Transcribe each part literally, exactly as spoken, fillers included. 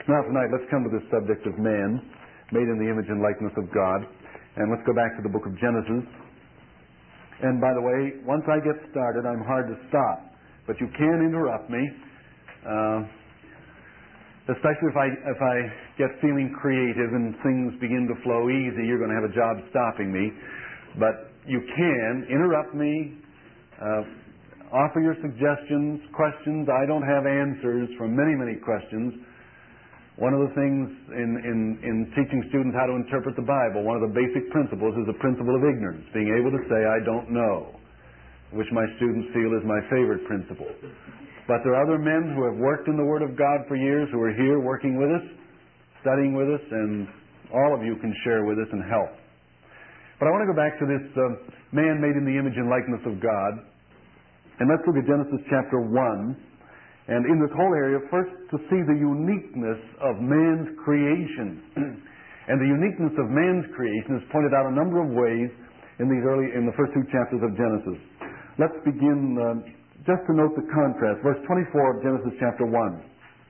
Now tonight, let's come to this subject of man, made in the image and likeness of God. And let's go back to the book of Genesis. And by the way, once I get started, I'm hard to stop. But you can interrupt me, uh, especially if I, if I get feeling creative and things begin to flow easy. You're going to have a job stopping me. But you can interrupt me, uh, offer your suggestions, questions. I don't have answers for many, many questions. One of the things in, in, in teaching students how to interpret the Bible, one of the basic principles is the principle of ignorance, being able to say, I don't know, which my students feel is my favorite principle. But there are other men who have worked in the Word of God for years who are here working with us, studying with us, and all of you can share with us and help. But I want to go back to this uh, man made in the image and likeness of God. And let's look at Genesis chapter one. And in this whole area, first to see the uniqueness of man's creation. And the uniqueness of man's creation is pointed out a number of ways in these early, in the first two chapters of Genesis. Let's begin uh, just to note the contrast. Verse twenty-four of Genesis chapter one.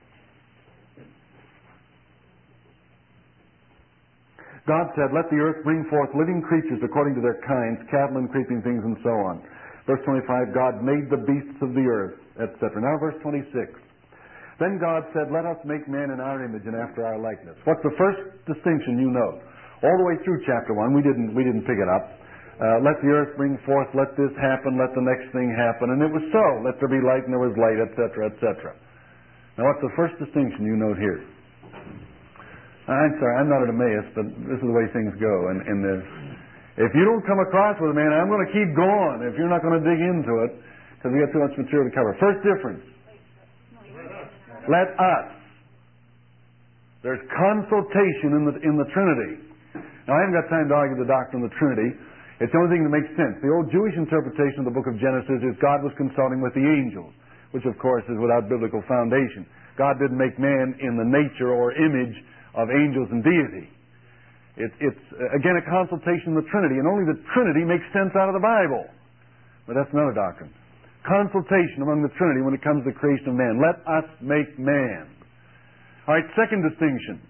God said, let the earth bring forth living creatures according to their kinds, cattle and creeping things and so on. Verse twenty-five, God made the beasts of the earth, et cetera. Now verse twenty-six. Then God said, let us make man in our image and after our likeness. What's the first distinction you note? All the way through chapter one, we didn't, we didn't pick it up. Uh, let the earth bring forth, let this happen, let the next thing happen. And it was so. Let there be light and there was light, et cetera, et cetera. Now what's the first distinction you note here? I'm sorry, I'm not at Emmaus, but this is the way things go. And, and the, if you don't come across with a man, I'm going to keep going if you're not going to dig into it, because we got too much material to cover. First difference. Let us. There's consultation in the, in the Trinity. Now, I haven't got time to argue the doctrine of the Trinity. It's the only thing that makes sense. The old Jewish interpretation of the book of Genesis is God was consulting with the angels, which, of course, is without biblical foundation. God didn't make man in the nature or image of angels and deity. It, it's, again, a consultation in the Trinity, and only the Trinity makes sense out of the Bible. But that's another doctrine. Consultation among the Trinity when it comes to the creation of man. Let us make man. All right, second distinction.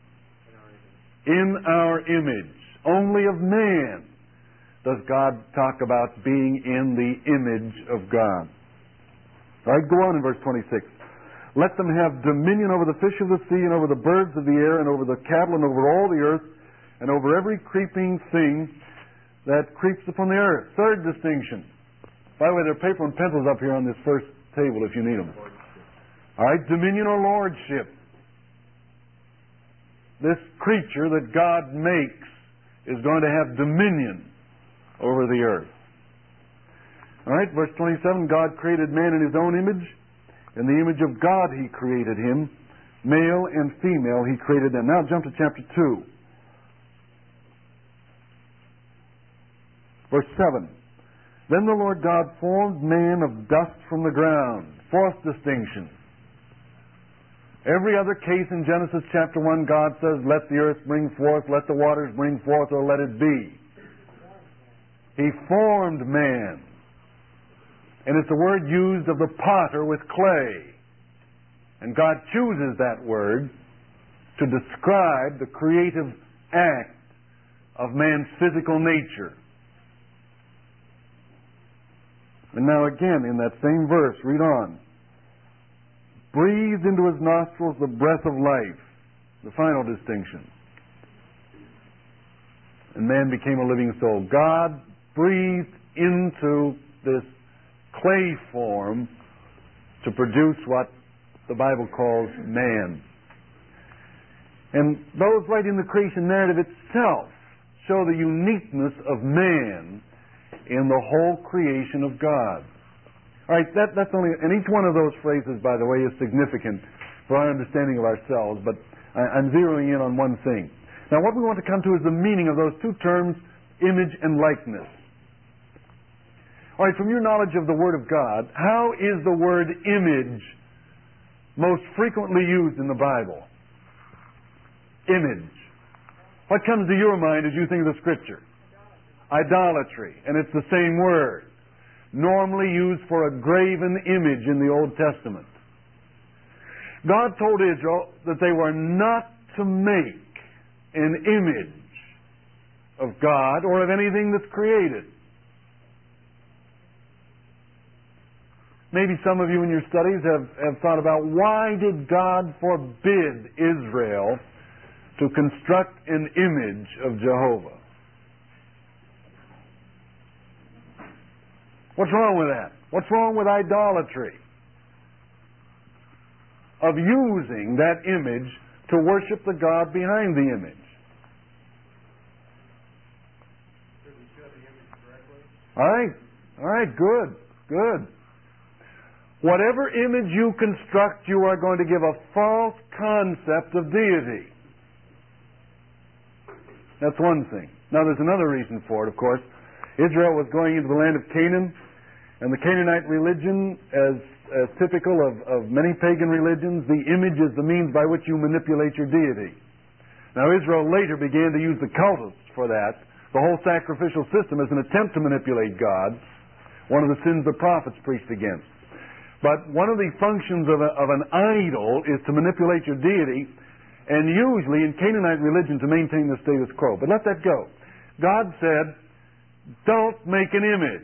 In our image. Only of man does God talk about being in the image of God. All right, go on in verse twenty-six. Let them have dominion over the fish of the sea and over the birds of the air and over the cattle and over all the earth and over every creeping thing that creeps upon the earth. Third distinction. By the way, there are paper and pencils up here on this first table if you need them. All right, dominion or lordship. This creature that God makes is going to have dominion over the earth. All right, verse twenty-seven, God created man in His own image. In the image of God He created him. Male and female He created them. Now jump to chapter two. Verse seven. Then the Lord God formed man of dust from the ground. Fourth distinction. Every other case in Genesis chapter one, God says, let the earth bring forth, let the waters bring forth, or let it be. He formed man. And it's the word used of the potter with clay. And God chooses that word to describe the creative act of man's physical nature. And now again, in that same verse, read on. Breathed into his nostrils the breath of life. The final distinction. And man became a living soul. God breathed into this clay form to produce what the Bible calls man. And those right in the creation narrative itself show the uniqueness of man in the whole creation of God. All right, that, that's only, and each one of those phrases, by the way, is significant for our understanding of ourselves, but I, I'm zeroing in on one thing. Now, what we want to come to is the meaning of those two terms, image and likeness. All right, from your knowledge of the Word of God, how is the word image most frequently used in the Bible? Image. What comes to your mind as you think of the Scripture? Idolatry. And it's the same word. Normally used for a graven image in the Old Testament. God told Israel that they were not to make an image of God or of anything that's created. Maybe some of you in your studies have, have thought about, why did God forbid Israel to construct an image of Jehovah? What's wrong with that? What's wrong with idolatry? Of using that image to worship the God behind the image. Did we show the image correctly? All right. All right, good. Good. Whatever image you construct, you are going to give a false concept of deity. That's one thing. Now, there's another reason for it, of course. Israel was going into the land of Canaan, and the Canaanite religion, as, as typical of, of many pagan religions, the image is the means by which you manipulate your deity. Now, Israel later began to use the cultists for that. The whole sacrificial system is an attempt to manipulate God, one of the sins the prophets preached against. But one of the functions of, a, of an idol is to manipulate your deity, and usually in Canaanite religion to maintain the status quo. But let that go. God said, don't make an image.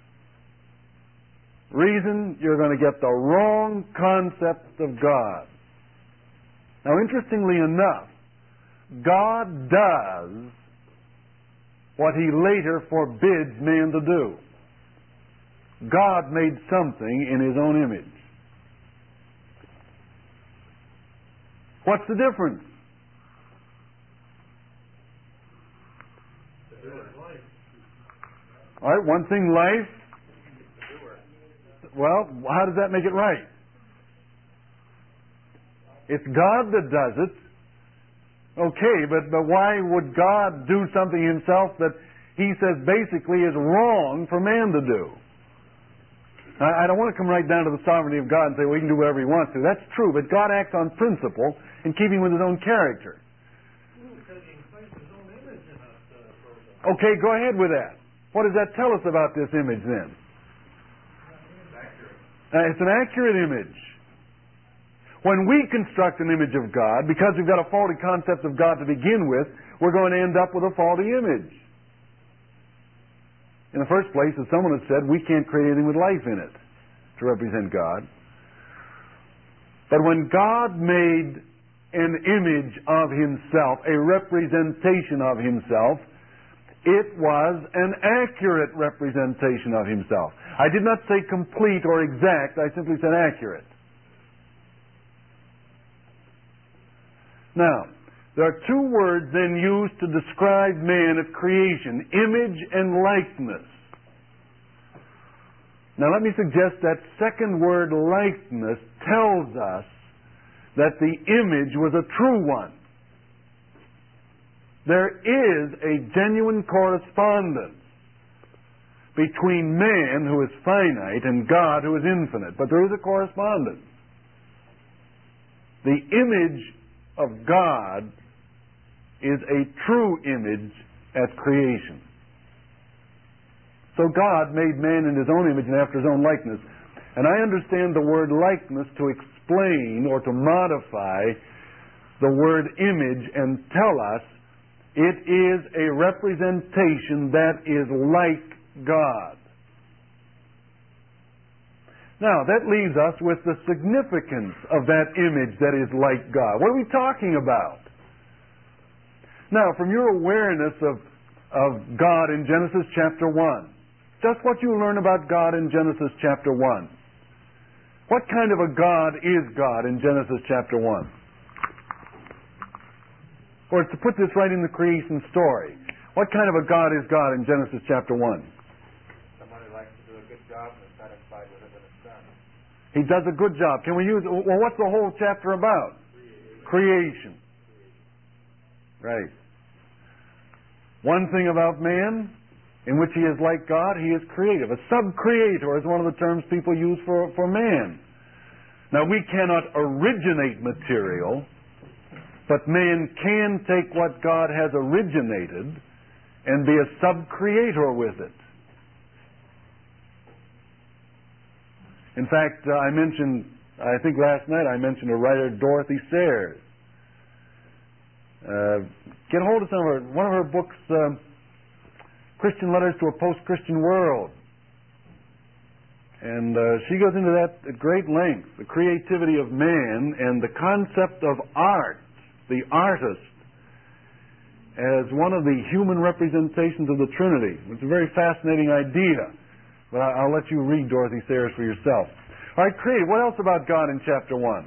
Reason, you're going to get the wrong concept of God. Now, interestingly enough, God does what He later forbids man to do. God made something in His own image. What's the difference? All right, one thing, life. Well, how does that make it right? It's God that does it. Okay, but, but why would God do something Himself that He says basically is wrong for man to do? I, I don't want to come right down to the sovereignty of God and say, well, He can do whatever He wants to. That's true, but God acts on principle in keeping with His own character. Because He placed His own image in us. Uh, okay, go ahead with that. What does that tell us about this image then? Uh, it's an accurate image. When we construct an image of God, because we've got a faulty concept of God to begin with, we're going to end up with a faulty image. In the first place, as someone has said, we can't create anything with life in it to represent God. But when God made an image of Himself, a representation of Himself, it was an accurate representation of Himself. I did not say complete or exact, I simply said accurate. Now, there are two words then used to describe man at creation, image and likeness. Now let me suggest that second word, likeness, tells us that the image was a true one. There is a genuine correspondence between man, who is finite, and God, who is infinite. But there is a correspondence. The image of God is a true image at creation. So God made man in His own image and after His own likeness. And I understand the word likeness to explain or to modify the word image and tell us it is a representation that is like God. Now, that leaves us with the significance of that image that is like God. What are we talking about? Now, from your awareness of, of God in Genesis chapter one, just what you learn about God in Genesis chapter one. What kind of a God is God in Genesis chapter one? Or to put this right in the creation story, what kind of a God is God in Genesis chapter one? Someone who likes to do a good job and is satisfied with it when it's done. He does a good job. Can we use, well, what's the whole chapter about? Creation. Creation. Right. One thing about man, in which he is like God, he is creative. A sub-creator is one of the terms people use for, for man. Now, we cannot originate material, but man can take what God has originated and be a sub-creator with it. In fact, uh, I mentioned I think last night I mentioned a writer, Dorothy Sayers. Uh, get hold of some of her, one of her books, uh, Christian Letters to a Post-Christian World. And uh, she goes into that at great length, the creativity of man and the concept of art, the artist, as one of the human representations of the Trinity. It's a very fascinating idea, but I'll let you read Dorothy Sayers for yourself. All right, creative. What else about God in chapter one?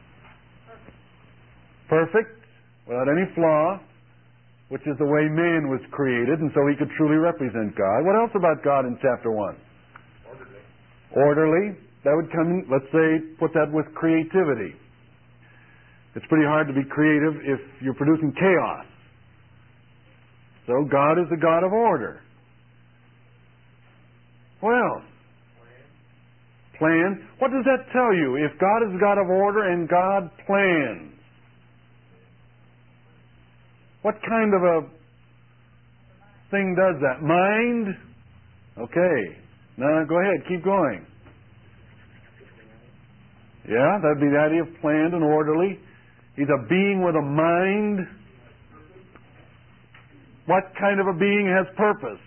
Perfect. Perfect, without any flaw, which is the way man was created, and so he could truly represent God. What else about God in chapter one? Orderly. Orderly. That would come in, let's say, put that with creativity. It's pretty hard to be creative if you're producing chaos. So God is the God of order. What else? Plan. What does that tell you? If God is the God of order and God plans, what kind of a thing does that? Mind? Okay. Now go ahead. Keep going. Yeah, that'd be the idea of planned and orderly. He's a being with a mind. What kind of a being has purpose?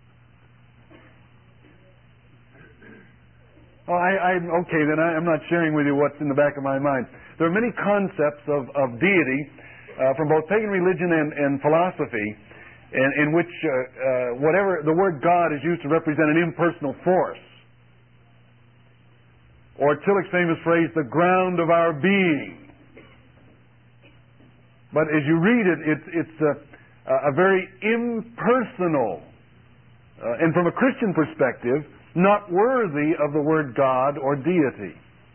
Oh, I, I, okay, then I, I'm not sharing with you what's in the back of my mind. There are many concepts of, of deity uh, from both pagan religion and, and philosophy in, in which uh, uh, whatever the word God is used to represent an impersonal force. Or Tillich's famous phrase, the ground of our being. But as you read it, it's, it's a, a very impersonal, uh, and from a Christian perspective, not worthy of the word God or deity.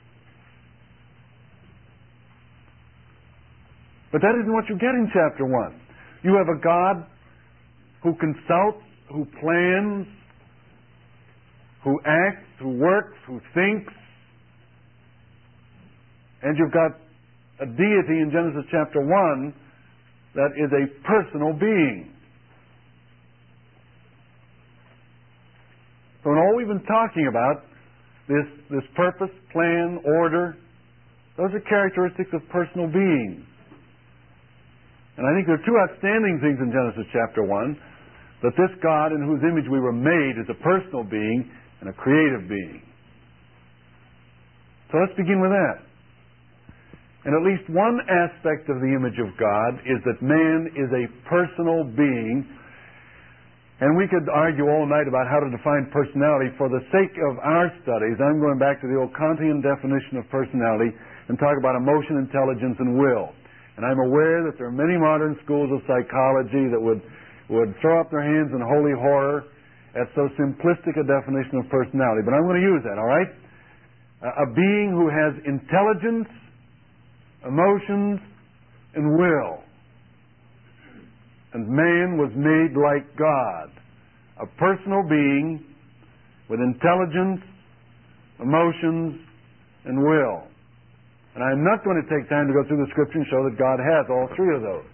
But that isn't what you get in chapter one. You have a God who consults, who plans, who acts, who works, who thinks. And you've got a deity in Genesis chapter one that is a personal being. So in all we've been talking about, this, this purpose, plan, order, those are characteristics of personal beings. And I think there are two outstanding things in Genesis chapter one, that this God in whose image we were made is a personal being and a creative being. So let's begin with that. And at least one aspect of the image of God is that man is a personal being. And we could argue all night about how to define personality. For the sake of our studies, I'm going back to the old Kantian definition of personality and talk about emotion, intelligence, and will. And I'm aware that there are many modern schools of psychology that would, would throw up their hands in holy horror at so simplistic a definition of personality. But I'm going to use that, all right? A being who has intelligence, emotions, and will. And man was made like God, a personal being with intelligence, emotions, and will. And I'm not going to take time to go through the Scripture and show that God has all three of those.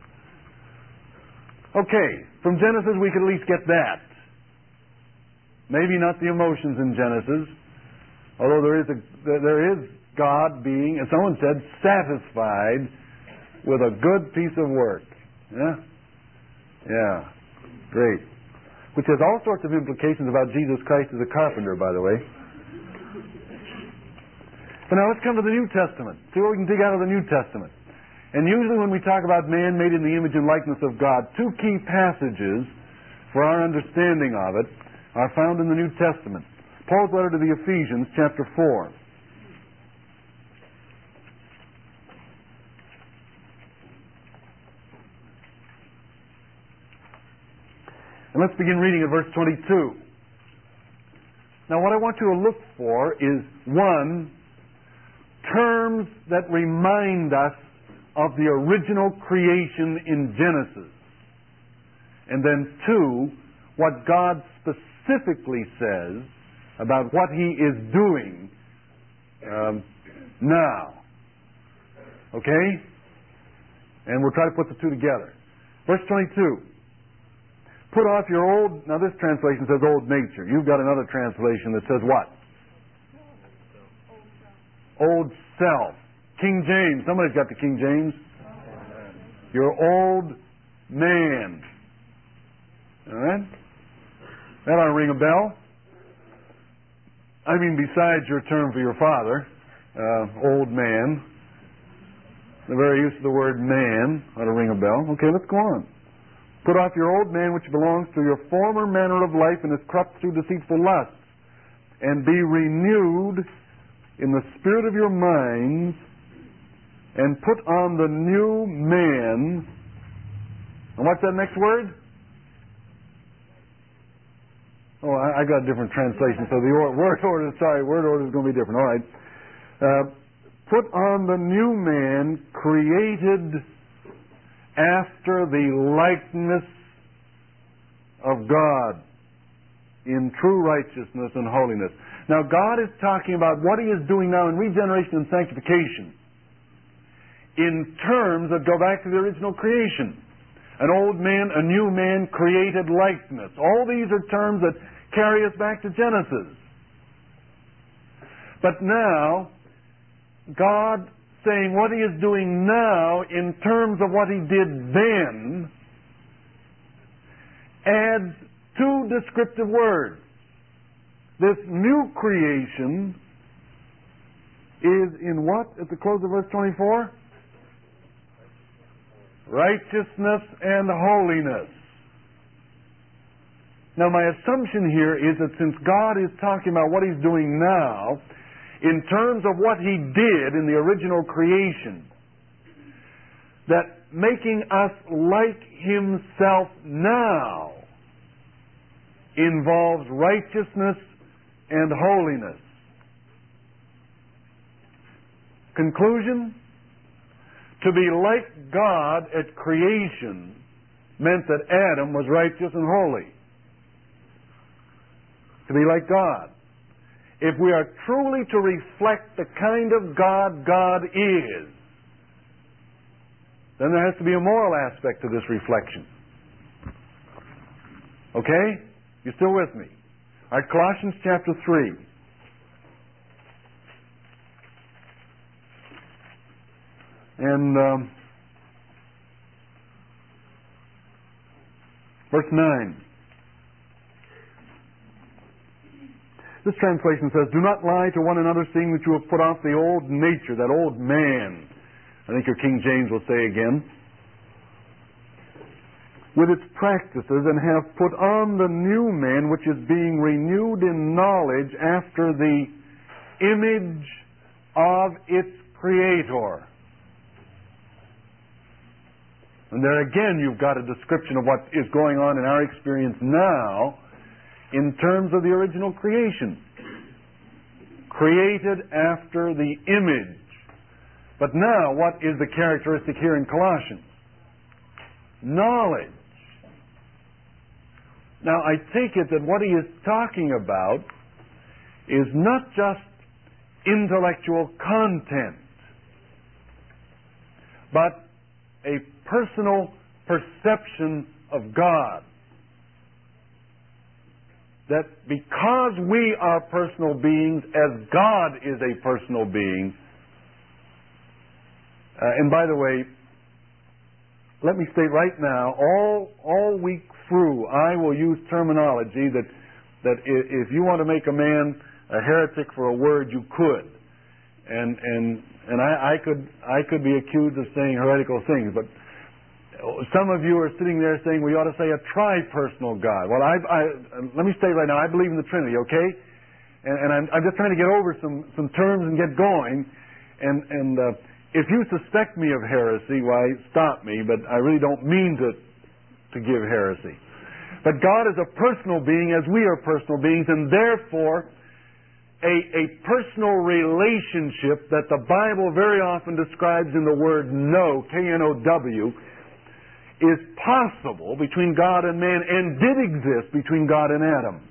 Okay, from Genesis we could at least get that. Maybe not the emotions in Genesis, although there is a, there is God being, as someone said, satisfied with a good piece of work. Yeah? Yeah, great. Which has all sorts of implications about Jesus Christ as a carpenter, by the way. But now let's come to the New Testament. See what we can dig out of the New Testament. And usually when we talk about man made in the image and likeness of God, two key passages for our understanding of it are found in the New Testament. Paul's letter to the Ephesians, chapter four. And let's begin reading at verse twenty-two. Now what I want you to look for is, one, terms that remind us of the original creation in Genesis. And then two, what God specifically says about what He is doing um, now. Okay? And we'll try to put the two together. Verse twenty-two. Put off your old, now this translation says old nature. You've got another translation that says what? Old self. King James. Somebody's got the King James. Your old man. All right? That ought to ring a bell. I mean, besides your term for your father, uh, old man, the very use of the word man ought to ring a bell. Okay, let's go on. Put off your old man, which belongs to your former manner of life and is corrupt through deceitful lusts, and be renewed in the spirit of your minds, and put on the new man. And what's that next word? Oh, I, I got a different translation, so the or, word order, sorry, word order is going to be different. All right. Uh, put on the new man, created after the likeness of God in true righteousness and holiness. Now, God is talking about what He is doing now in regeneration and sanctification in terms that go back to the original creation. An old man, a new man, created likeness. All these are terms that carry us back to Genesis. But now, God saying what He is doing now in terms of what He did then adds two descriptive words. This new creation is in what at the close of verse twenty-four? Righteousness and holiness. Now, my assumption here is that since God is talking about what He's doing now, in terms of what He did in the original creation, that making us like Himself now involves righteousness and holiness. Conclusion? To be like God at creation meant that Adam was righteous and holy. To be like God. If we are truly to reflect the kind of God God is, then there has to be a moral aspect to this reflection. Okay? You still with me? All right, Colossians chapter three. And um, verse nine. This translation says, do not lie to one another, seeing that you have put off the old nature, that old man. I think your King James will say again. With its practices, and have put on the new man, which is being renewed in knowledge after the image of its Creator. And there again, you've got a description of what is going on in our experience now in terms of the original creation. Created after the image. But now, what is the characteristic here in Colossians? Knowledge. Now, I take it that what he is talking about is not just intellectual content, but a personal perception of God. That because we are personal beings, as God is a personal being, uh, and by the way, let me state right now, all all week through, I will use terminology that that if you want to make a man a heretic for a word, you could, and and and I, I could I could be accused of saying heretical things, but some of you are sitting there saying we ought to say a tri-personal God. Well, I, I let me state right now, I believe in the Trinity, okay? And, and I'm, I'm just trying to get over some, some terms and get going. And, and uh, if you suspect me of heresy, why, stop me, but I really don't mean to, to give heresy. But God is a personal being as we are personal beings, and therefore a, a personal relationship that the Bible very often describes in the word know, K N O W, is possible between God and man, and did exist between God and Adam.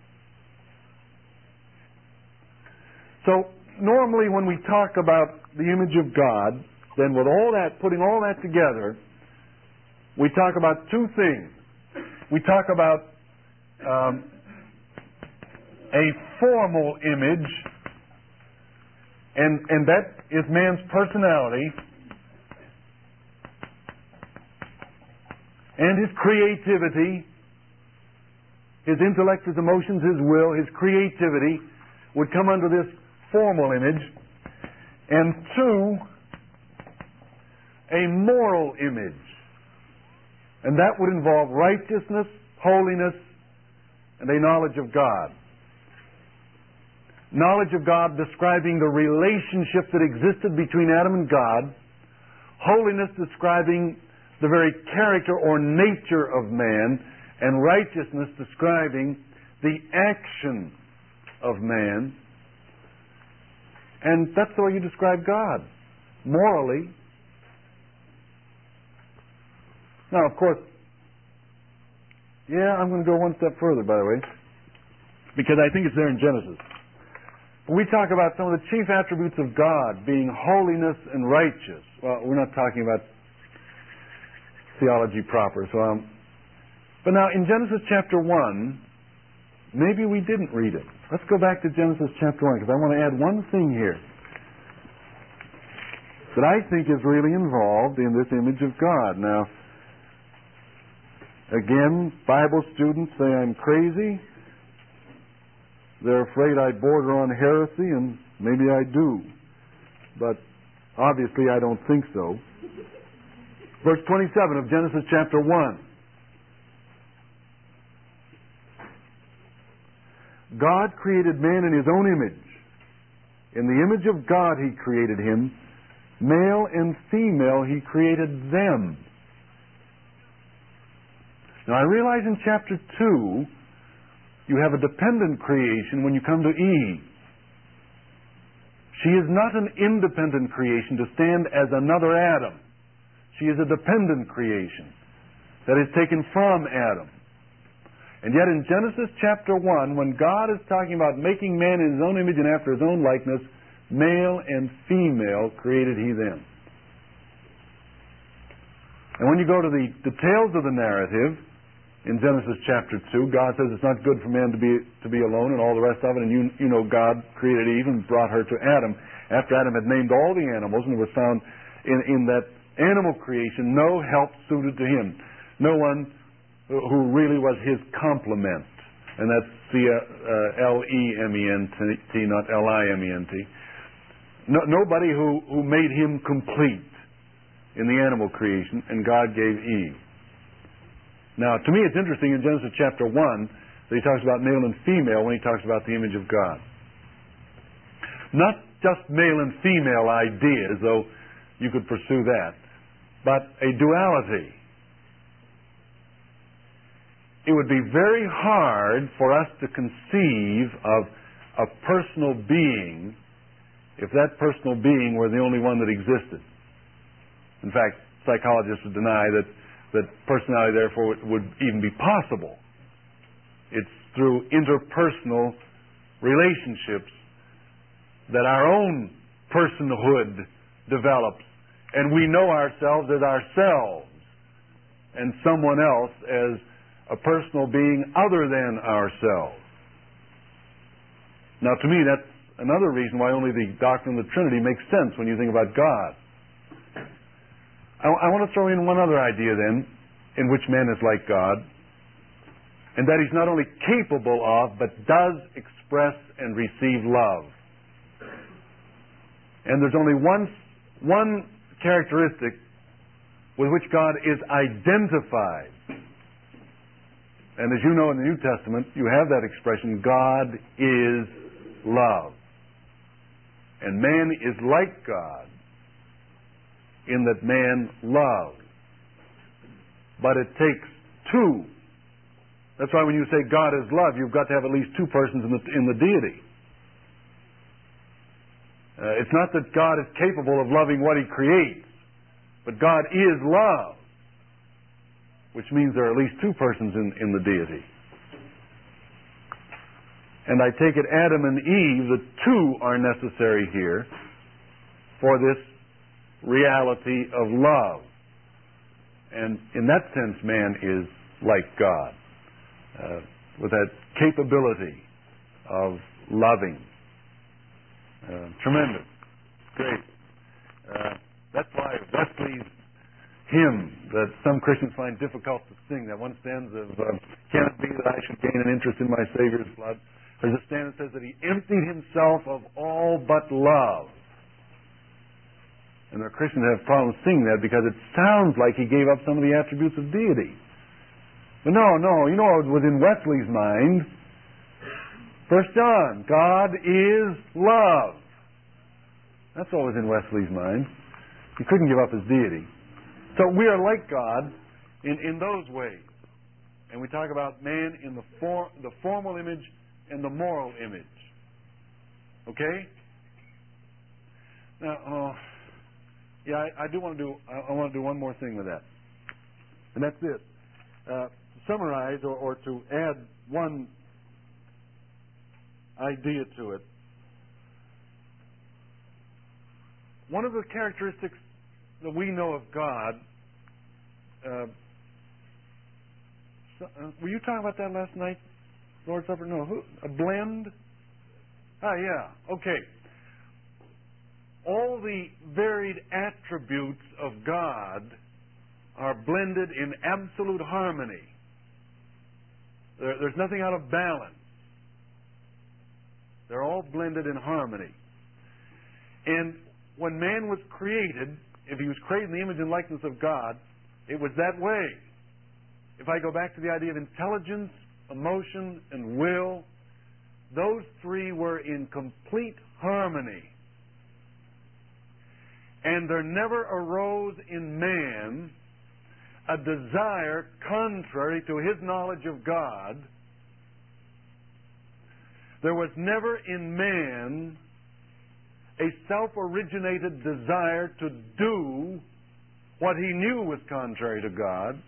So, normally when we talk about the image of God, then with all that, putting all that together, we talk about two things. We talk about um, a formal image And, and that is man's personality and his creativity, his intellect, his emotions, his will, his creativity would come under this formal image. And two, a moral image. And that would involve righteousness, holiness, and a knowledge of God. Knowledge of God describing the relationship that existed between Adam and God. Holiness describing the very character or nature of man. And righteousness describing the action of man. And that's the way you describe God. Morally. Now, of course, yeah, I'm going to go one step further, by the way, because I think it's there in Genesis. We talk about some of the chief attributes of God being holiness and righteous. Well, we're not talking about theology proper. So, um, but now in Genesis chapter one, maybe we didn't read it. Let's go back to Genesis chapter one, because I want to add one thing here that I think is really involved in this image of God. Now, again, Bible students say I'm crazy. They're afraid I border on heresy, and maybe I do. But obviously I don't think so. Verse twenty-seven of Genesis chapter one. God created man in his own image. In the image of God he created him. Male and female he created them. Now I realize in chapter two you have a dependent creation when you come to Eve. She is not an independent creation to stand as another Adam. She is a dependent creation that is taken from Adam. And yet in Genesis chapter one, when God is talking about making man in his own image and after his own likeness, male and female created he them. And when you go to the details of the narrative, in Genesis chapter two, God says it's not good for man to be to be alone and all the rest of it. And you, you know God created Eve and brought her to Adam. After Adam had named all the animals, and it was found in, in that animal creation no help suited to him. No one who really was his complement. And that's C L E M E N T, not L I M E N T. No, nobody who, who made him complete in the animal creation, and God gave Eve. Now, to me, it's interesting in Genesis chapter one that he talks about male and female when he talks about the image of God. Not just male and female ideas, though you could pursue that, but a duality. It would be very hard for us to conceive of a personal being if that personal being were the only one that existed. In fact, psychologists would deny that that personality, therefore, would even be possible. It's through interpersonal relationships that our own personhood develops, and we know ourselves as ourselves, and someone else as a personal being other than ourselves. Now, to me, that's another reason why only the doctrine of the Trinity makes sense when you think about God. I, I want to throw in one other idea then, in which man is like God, and that he's not only capable of, but does express and receive love. And there's only one, one characteristic with which God is identified. And as you know in the New Testament, you have that expression, God is love. And man is like God in that man loves. But it takes two. That's why when you say God is love, you've got to have at least two persons in the, in the deity. Uh, it's not that God is capable of loving what he creates, but God is love, which means there are at least two persons in, in the deity. And I take it Adam and Eve, the two are necessary here for this reality of love. And in that sense, man is like God, uh, with that capability of loving. Uh, tremendous. great. Uh, that's why Wesley's hymn that some Christians find difficult to sing, that one stanza of, uh, can it be that I should gain an interest in my Savior's blood? There's a stanza that says that he emptied himself of all but love. And the Christians have problems singing that because it sounds like he gave up some of the attributes of deity. But no, no, you know what was in Wesley's mind? First John, God is love. That's what was in Wesley's mind. He couldn't give up his deity. So we are like God in, in those ways. And we talk about man in the, for, the formal image and the moral image. Okay? Now, uh, yeah, I, I do want to do. I, I want to do one more thing with that, and that's this: uh, to summarize or, or to add one idea to it. One of the characteristics that we know of God. Uh, so, uh, were you talking about that last night, Lord's Supper? No, who? A blend? Ah, yeah. Okay. All the varied attributes of God are blended in absolute harmony. There, there's nothing out of balance. They're all blended in harmony. And when man was created, if he was created in the image and likeness of God, it was that way. If I go back to the idea of intelligence, emotion, and will, those three were in complete harmony. And there never arose in man a desire contrary to his knowledge of God. There was never in man a self-originated desire to do what he knew was contrary to God.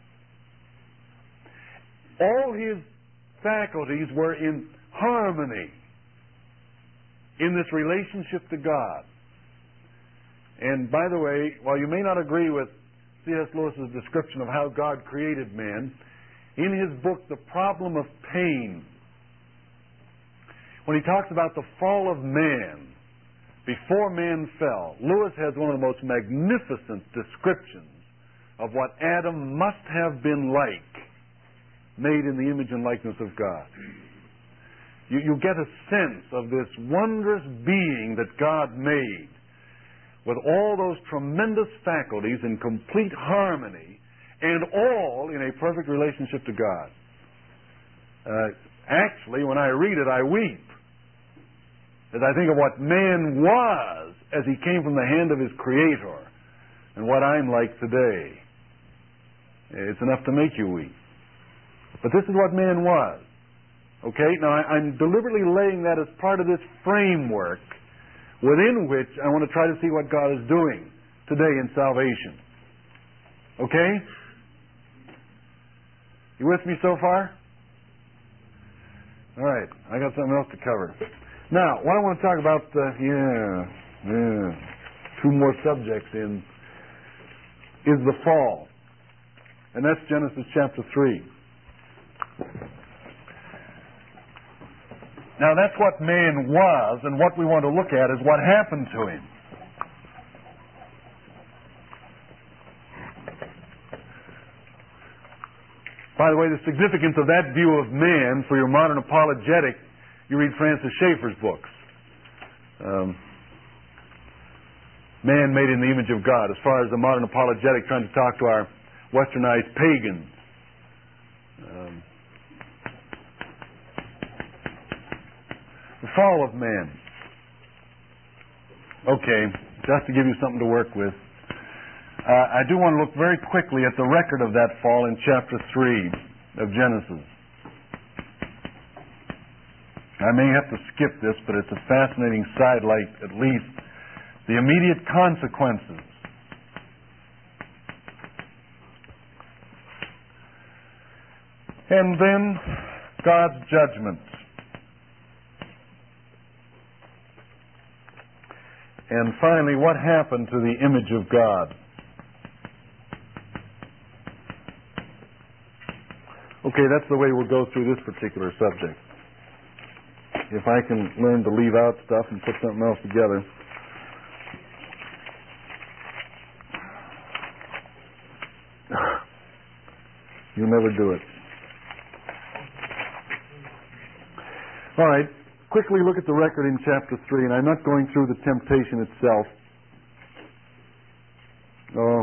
All his faculties were in harmony in this relationship to God. And by the way, while you may not agree with C S Lewis's description of how God created man, in his book, The Problem of Pain, when he talks about the fall of man, before man fell, Lewis has one of the most magnificent descriptions of what Adam must have been like, made in the image and likeness of God. You, you get a sense of this wondrous being that God made, with all those tremendous faculties in complete harmony, and all in a perfect relationship to God. Uh, actually, when I read it, I weep, as I think of what man was as he came from the hand of his Creator, and what I'm like today. It's enough to make you weep. But this is what man was. Okay? Now, I, I'm deliberately laying that as part of this framework within which I want to try to see what God is doing today in salvation. Okay? You with me so far? All right. I got something else to cover. Now, what I want to talk about, uh, yeah, yeah, two more subjects in, is the fall. And that's Genesis chapter three. Now, that's what man was, and what we want to look at is what happened to him. By the way, the significance of that view of man for your modern apologetic, you read Francis Schaeffer's books. Um, man made in the image of God, as far as the modern apologetic trying to talk to our westernized pagans. Um, the fall of man. Okay, just to give you something to work with. Uh, I do want to look very quickly at the record of that fall in chapter three of Genesis. I may have to skip this, but it's a fascinating sidelight, at least, the immediate consequences. And then God's judgment. And finally, what happened to the image of God? Okay, that's the way we'll go through this particular subject. If I can learn to leave out stuff and put something else together. You'll never do it. All right. Quickly look at the record in chapter three, and I'm not going through the temptation itself. Oh.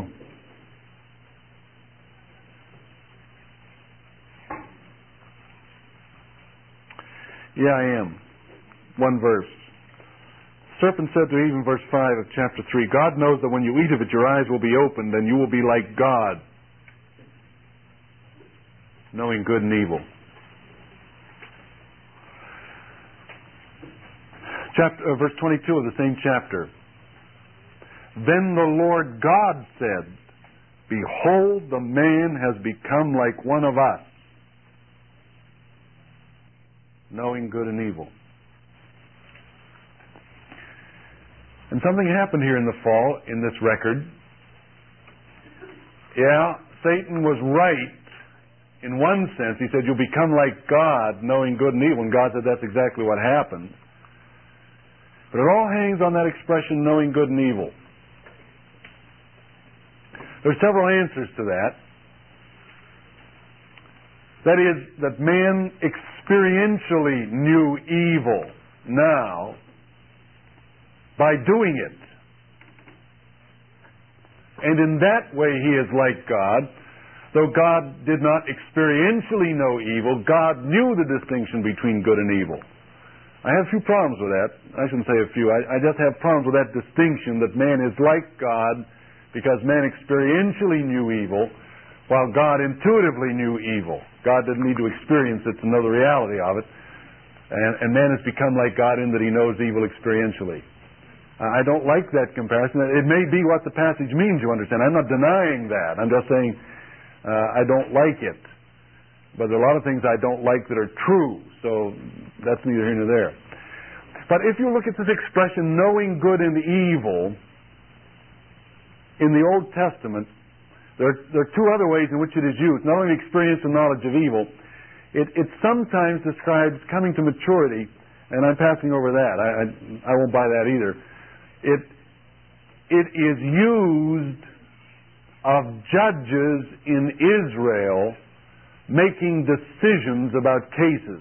Yeah, I am. One verse. Serpent said to Eve in verse five of chapter three, God knows that when you eat of it, your eyes will be opened, and you will be like God, knowing good and evil. Chapter, uh, verse twenty-two of the same chapter. Then the Lord God said, Behold, the man has become like one of us, knowing good and evil. And something happened here in the fall, in this record. Yeah, Satan was right in one sense. He said, you'll become like God, knowing good and evil. And God said that's exactly what happened. But it all hangs on that expression, knowing good and evil. There are several answers to that. That is, that man experientially knew evil now by doing it. And in that way he is like God. Though God did not experientially know evil, God knew the distinction between good and evil. I have a few problems with that. I shouldn't say a few. I, I just have problems with that distinction that man is like God because man experientially knew evil while God intuitively knew evil. God didn't need to experience it to know the reality of it. And, and man has become like God in that he knows evil experientially. Uh, I don't like that comparison. It may be what the passage means, you understand. I'm not denying that. I'm just saying uh, I don't like it. But there are a lot of things I don't like that are true, so that's neither here nor there. But if you look at this expression, knowing good and evil, in the Old Testament, there are, there are two other ways in which it is used. Not only experience and knowledge of evil, it, it sometimes describes coming to maturity, and I'm passing over that. I, I, I won't buy that either. It, it is used of judges in Israel making decisions about cases.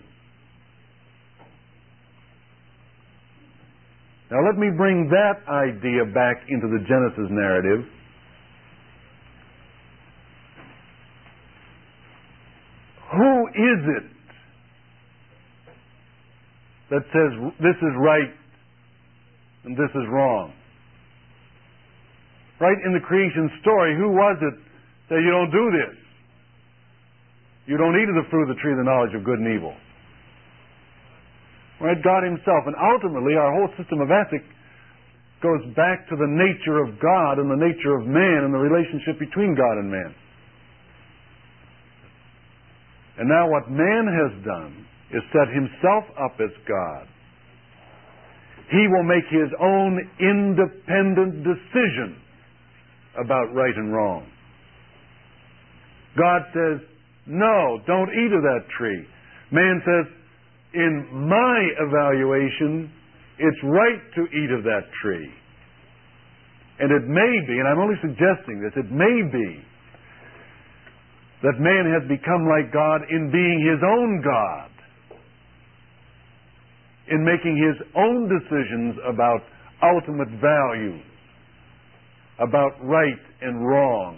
Now let me bring that idea back into the Genesis narrative. Who is it that says this is right and this is wrong? Right in the creation story, who was it that said you don't do this? You don't eat of the fruit of the tree of the knowledge of good and evil. Right? God himself. And ultimately, our whole system of ethics goes back to the nature of God and the nature of man and the relationship between God and man. And now what man has done is set himself up as God. He will make his own independent decision about right and wrong. God says, no, don't eat of that tree. Man says, in my evaluation, it's right to eat of that tree. And it may be, and I'm only suggesting this, it may be that man has become like God in being his own God, in making his own decisions about ultimate value, about right and wrong.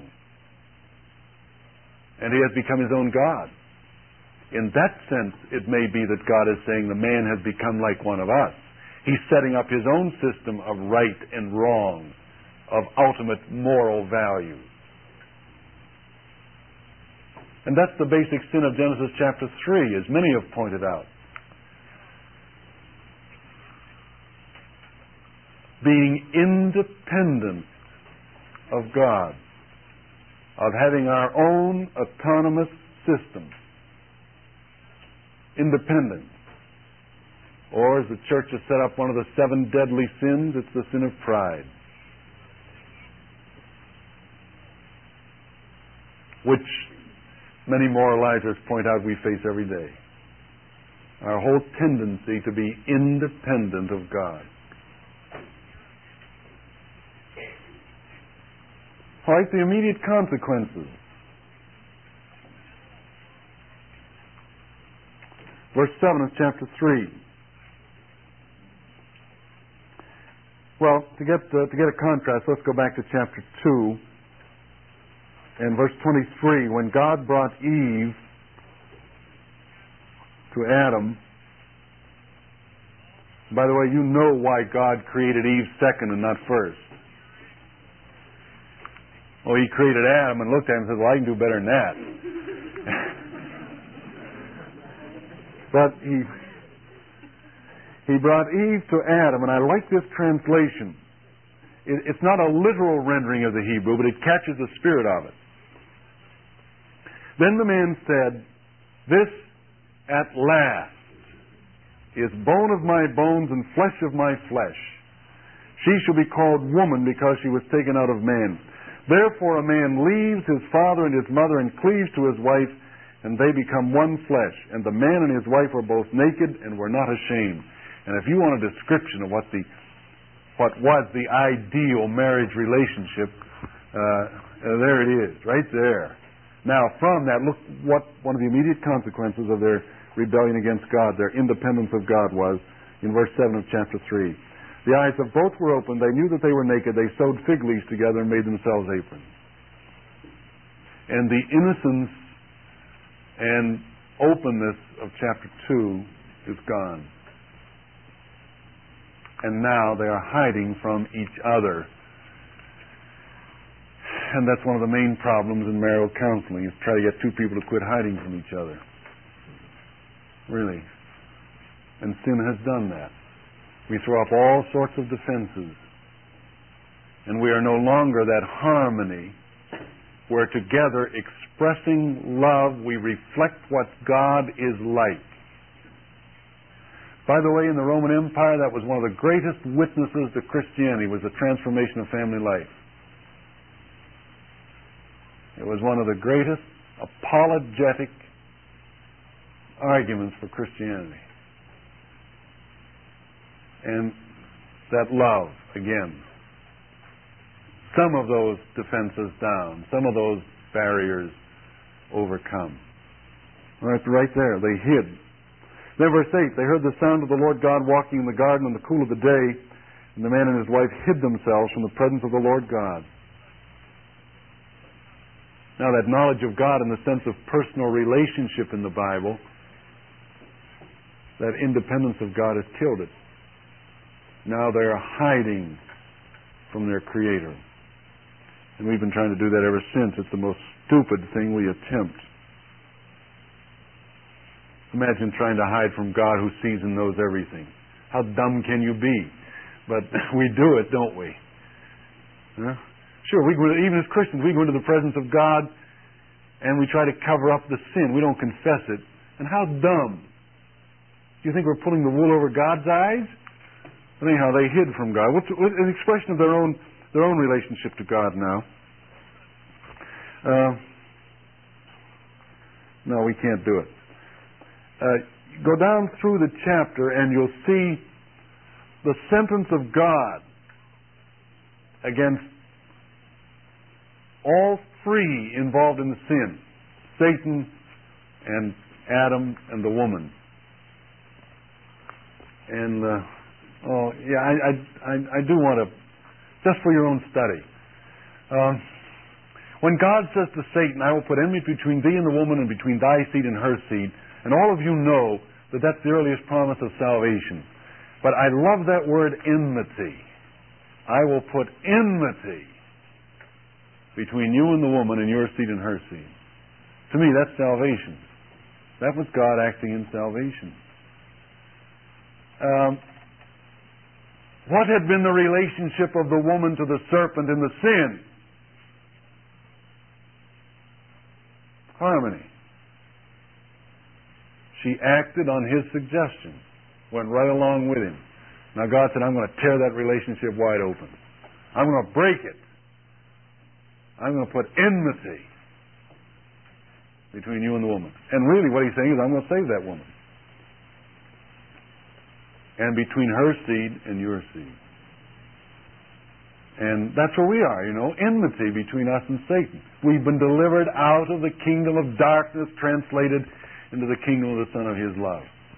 And he has become his own God. In that sense, it may be that God is saying the man has become like one of us. He's setting up his own system of right and wrong, of ultimate moral value. And that's the basic sin of Genesis chapter three, as many have pointed out. Being independent of God, of having our own autonomous system. Independent. Or, as the church has set up one of the seven deadly sins, it's the sin of pride. Which many moralizers point out we face every day. Our whole tendency to be independent of God. Like the immediate consequences. Verse seven of chapter three. Well, to get uh, to get a contrast, let's go back to chapter two and verse twenty-three. When God brought Eve to Adam, by the way, you know why God created Eve second and not first. Oh, he created Adam and looked at him and said, well, I can do better than that. But he he brought Eve to Adam, and I like this translation. It, it's not a literal rendering of the Hebrew, but it catches the spirit of it. Then the man said, this at last is bone of my bones and flesh of my flesh. She shall be called woman because she was taken out of man. Therefore a man leaves his father and his mother and cleaves to his wife, and they become one flesh. And the man and his wife were both naked and were not ashamed. And if you want a description of what the what was the ideal marriage relationship, uh, uh, there it is, right there. Now from that, look what one of the immediate consequences of their rebellion against God, their independence of God, was in verse seven of chapter three. The eyes of both were opened. They knew that they were naked. They sewed fig leaves together and made themselves aprons. And the innocence and openness of chapter two is gone. And now they are hiding from each other. And that's one of the main problems in marital counseling, is try to get two people to quit hiding from each other. Really. And sin has done that. We throw up all sorts of defenses. And we are no longer that harmony where together, expressing love, we reflect what God is like. By the way, in the Roman Empire, that was one of the greatest witnesses to Christianity, was the transformation of family life. It was one of the greatest apologetic arguments for Christianity. And that love, again, some of those defenses down, some of those barriers overcome. Right, right there, they hid. Then verse eight, they heard the sound of the Lord God walking in the garden in the cool of the day, and the man and his wife hid themselves from the presence of the Lord God. Now that knowledge of God in the sense of personal relationship in the Bible, that independence of God has killed it. Now they are hiding from their Creator. And we've been trying to do that ever since. It's the most stupid thing we attempt. Imagine trying to hide from God who sees and knows everything. How dumb can you be? But we do it, don't we? Huh? Sure, we go, even as Christians, we go into the presence of God and we try to cover up the sin. We don't confess it. And how dumb. Do you think we're pulling the wool over God's eyes? But anyhow, they hid from God. What's an expression of their own their own relationship to God now? Uh, no, we can't do it. Uh, go down through the chapter and you'll see the sentence of God against all three involved in the sin. Satan and Adam and the woman. And, uh, oh, yeah, I, I, I, I do want to, just for your own study. Uh, when God says to Satan, I will put enmity between thee and the woman and between thy seed and her seed, and all of you know that that's the earliest promise of salvation. But I love that word enmity. I will put enmity between you and the woman and your seed and her seed. To me, that's salvation. That was God acting in salvation. Um, what had been the relationship of the woman to the serpent in the sin? Harmony. She acted on his suggestion, went right along with him. Now God said, I'm going to tear that relationship wide open. I'm going to break it. I'm going to put enmity between you and the woman. And really what he's saying is, I'm going to save that woman. And between her seed and your seed. And that's where we are, you know, enmity between us and Satan. We've been delivered out of the kingdom of darkness, translated into the kingdom of the Son of His love.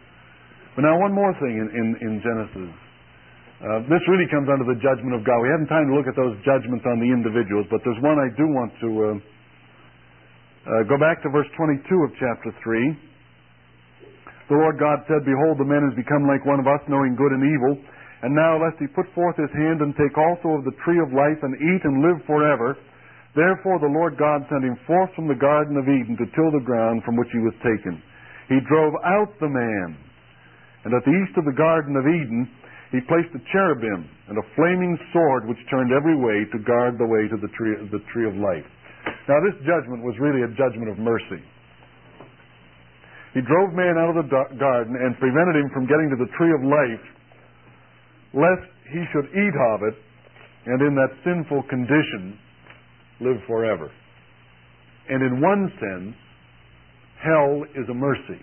But now one more thing in, in, in Genesis. Uh, this really comes under the judgment of God. We haven't time to look at those judgments on the individuals, but there's one I do want to uh, uh, go back to verse twenty-two of chapter three. The Lord God said, Behold, the man has become like one of us, knowing good and evil. And now lest he put forth his hand and take also of the tree of life and eat and live forever. Therefore the Lord God sent him forth from the Garden of Eden to till the ground from which he was taken. He drove out the man. And at the east of the Garden of Eden, he placed a cherubim and a flaming sword which turned every way to guard the way to the tree, the tree of life. Now this judgment was really a judgment of mercy. He drove man out of the garden and prevented him from getting to the tree of life, lest he should eat of it and in that sinful condition live forever. And in one sense, hell is a mercy.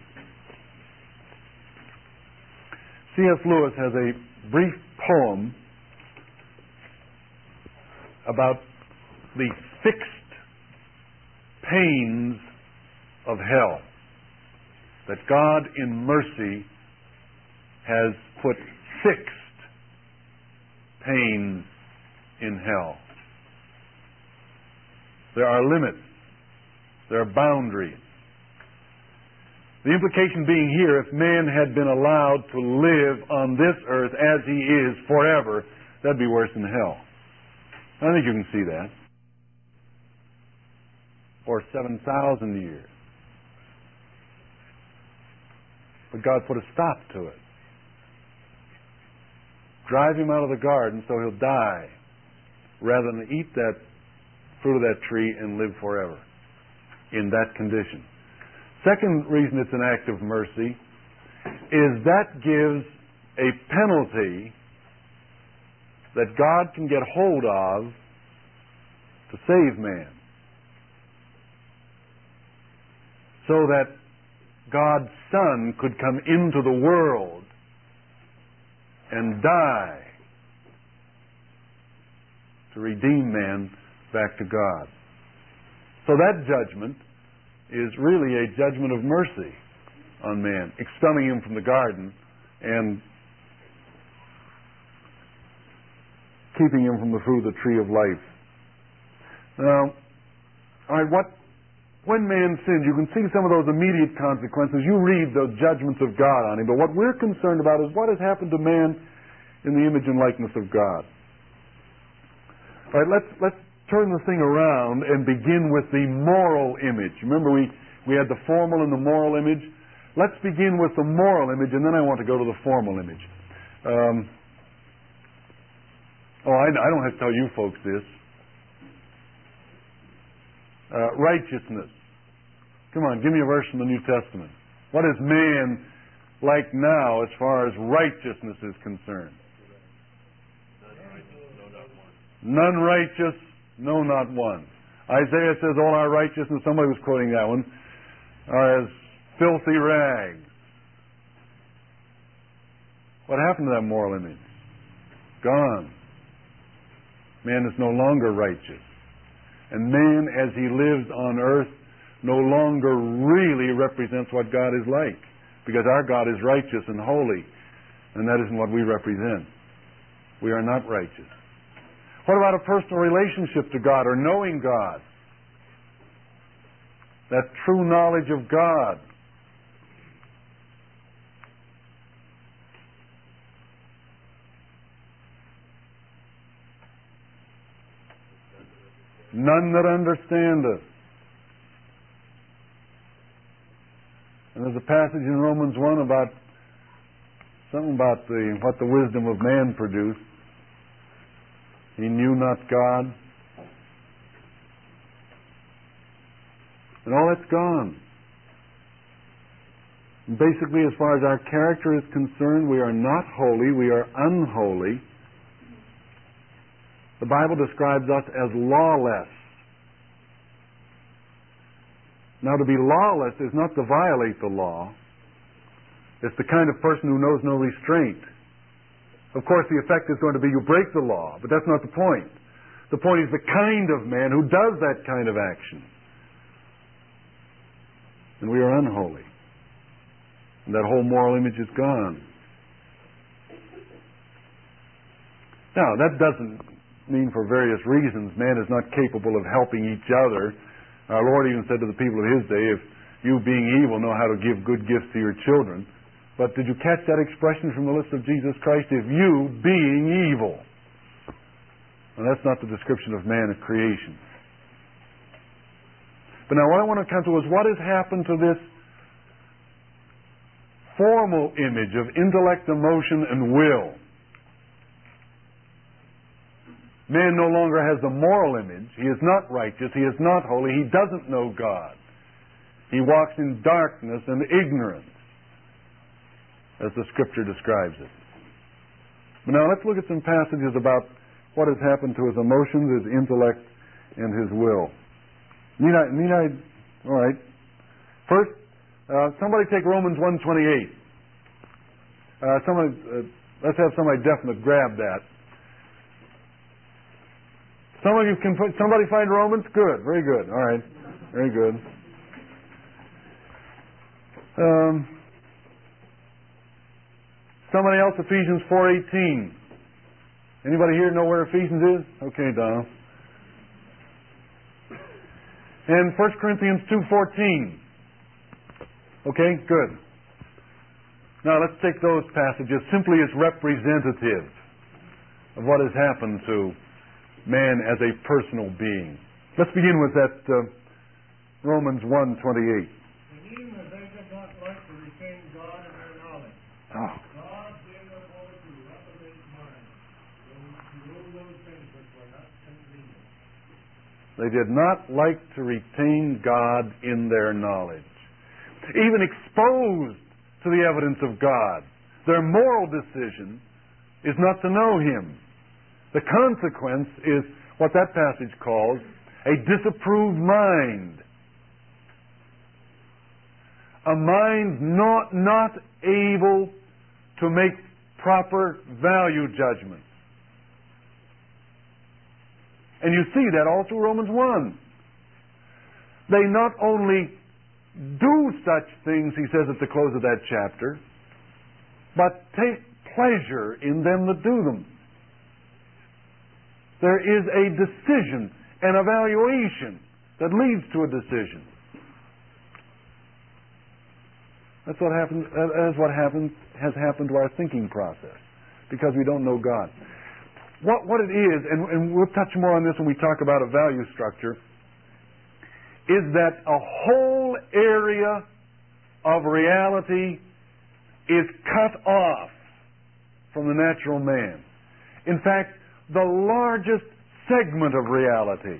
C S Lewis has a brief poem about the fixed pains of hell, that God in mercy has put fixed pains in hell. There are limits. There are boundaries. The implication being here, if man had been allowed to live on this earth as he is forever, that'd be worse than hell. I think you can see that. Or seven thousand years. But God put a stop to it. Drive him out of the garden so he'll die, rather than eat that fruit of that tree and live forever in that condition. Second reason it's an act of mercy is that gives a penalty that God can get hold of to save man. So that God's Son could come into the world and die to redeem man back to God. So that judgment is really a judgment of mercy on man, expelling him from the garden and keeping him from the fruit of the tree of life. Now, all right, what when man sins, you can see some of those immediate consequences. You read the judgments of God on him, but what we're concerned about is what has happened to man in the image and likeness of God. All right, let's let's turn the thing around and begin with the moral image. Remember, we, we had the formal and the moral image. Let's begin with the moral image, and then I want to go to the formal image. Um, oh, I, I don't have to tell you folks this. Uh, righteousness. Come on, give me a verse from the New Testament. What is man like now as far as righteousness is concerned? None righteous, no, not one. Isaiah says all our righteousness, somebody was quoting that one, are as filthy rags. What happened to that moral image? Gone. Man is no longer righteous. And man, as he lives on earth, no longer really represents what God is like. Because our God is righteous and holy, and that isn't what we represent. We are not righteous. What about a personal relationship to God or knowing God? That true knowledge of God. None that understandeth. And there's a passage in Romans one about something about the what the wisdom of man produced. He knew not God. And all that's gone. And basically, as far as our character is concerned, we are not holy, we are unholy. The Bible describes us as lawless. Now, to be lawless is not to violate the law. It's the kind of person who knows no restraint. Of course, the effect is going to be you break the law, but that's not the point. The point is the kind of man who does that kind of action. And we are unholy. And that whole moral image is gone. Now, that doesn't mean for various reasons man is not capable of helping each other. Our Lord even said to the people of His day, if you being evil know how to give good gifts to your children. But did you catch that expression from the lips of Jesus Christ? If you being evil. And that's not the description of man of creation. But now what I want to come to is what has happened to this formal image of intellect, emotion, and will. Man no longer has the moral image. He is not righteous. He is not holy. He doesn't know God. He walks in darkness and ignorance, as the Scripture describes it. But now let's look at some passages about what has happened to his emotions, his intellect, and his will. Need I, need I, all right. First, uh, somebody take Romans one twenty-eight. Uh, somebody, uh, let's have somebody definite grab that. Some of you can put, somebody find Romans? Good, very good. All right, very good. Um, somebody else, Ephesians four eighteen. Anybody here know where Ephesians is? Okay, Donald. And First Corinthians two fourteen. Okay, good. Now let's take those passages simply as representative of what has happened to man as a personal being. Let's begin with that uh, Romans one twenty-eight. Even as they did not like to retain God in their knowledge, Oh. God gave them over to reprobate minds, to rule those things which were not convenient. They did not like to retain God in their knowledge. Even exposed to the evidence of God, their moral decision is not to know Him. The consequence is what that passage calls a disapproved mind. A mind not, not able to make proper value judgments. And you see that all through Romans one. They not only do such things, he says at the close of that chapter, but take pleasure in them that do them. There is a decision, an evaluation that leads to a decision. That's what happens. That's what happens has happened to our thinking process because we don't know God. What what it is, and, and we'll touch more on this when we talk about a value structure, is that a whole area of reality is cut off from the natural man. In fact, the largest segment of reality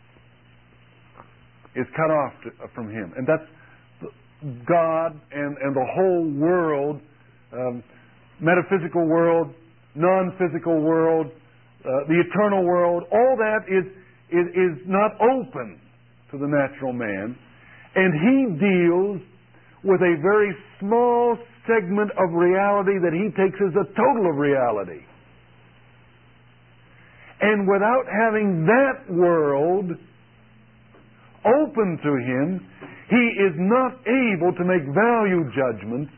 is cut off to, from him. And that's God and, and the whole world, um, metaphysical world, non-physical world, uh, the eternal world, all that is, is, is not open to the natural man. And he deals with a very small segment of reality that he takes as a total of reality. And without having that world open to him, he is not able to make value judgments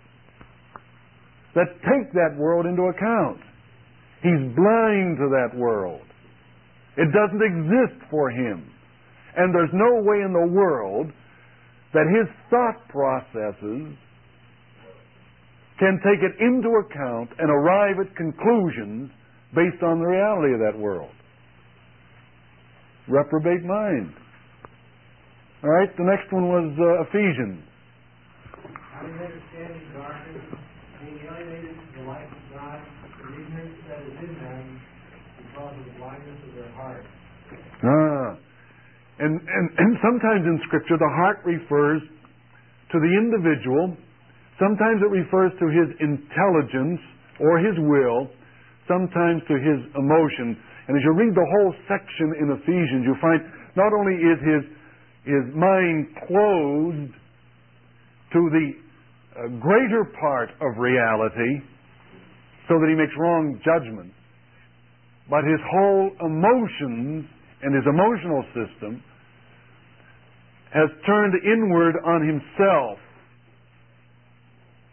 that take that world into account. He's blind to that world. It doesn't exist for him. And there's no way in the world that his thought processes can take it into account and arrive at conclusions based on the reality of that world. Reprobate mind. All right, the next one was uh, Ephesians. Having understanding darkness, being alienated from the life of God, the ignorance that is in them because of the blindness of their heart. Ah. And, and, and sometimes in Scripture the heart refers to the individual. Sometimes it refers to his intelligence or his will. Sometimes to his emotion. And as you read the whole section in Ephesians, you find not only is his, his mind closed to the uh, greater part of reality so that he makes wrong judgments, but his whole emotions and his emotional system has turned inward on himself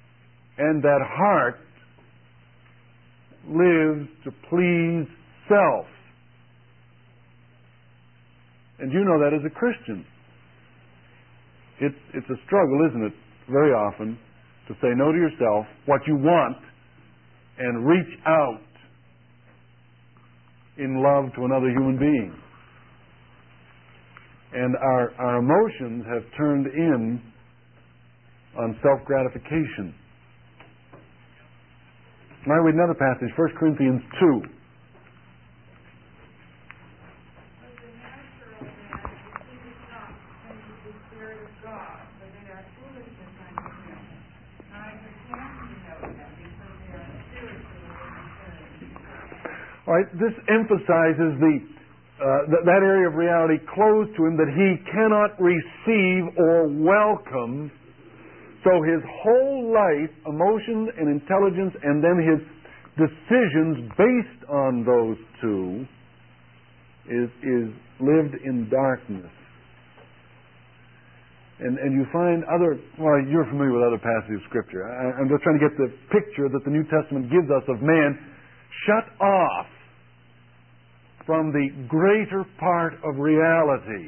And that heart lives to please self. And you know that as a Christian. It's, it's a struggle, isn't it, very often, to say no to yourself, what you want, and reach out in love to another human being. And our, our emotions have turned in on self-gratification. Now I read another passage, First Corinthians two. All right, this emphasizes the, uh, th- that area of reality closed to him that he cannot receive or welcome. So his whole life, emotions and intelligence, and then his decisions based on those two is, is lived in darkness. And, and you find other, well, you're familiar with other passages of Scripture. I, I'm just trying to get the picture that the New Testament gives us of man shut off from the greater part of reality.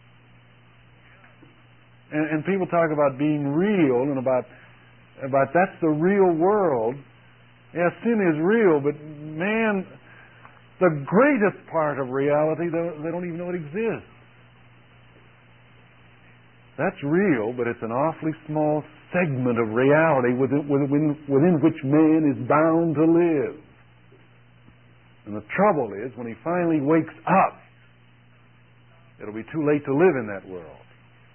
And, and people talk about being real and about, about that's the real world. Yeah, sin is real, but man, the greatest part of reality, they, they don't even know it exists. That's real, but it's an awfully small segment of reality within, within, within which man is bound to live. And the trouble is, when he finally wakes up, it'll be too late to live in that world.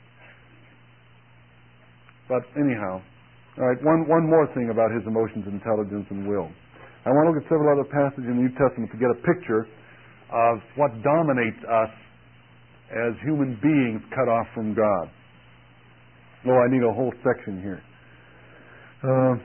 But anyhow, all right, one, one more thing about his emotions, intelligence, and will. I want to look at several other passages in the New Testament to get a picture of what dominates us as human beings cut off from God. Oh, I need a whole section here. Uh,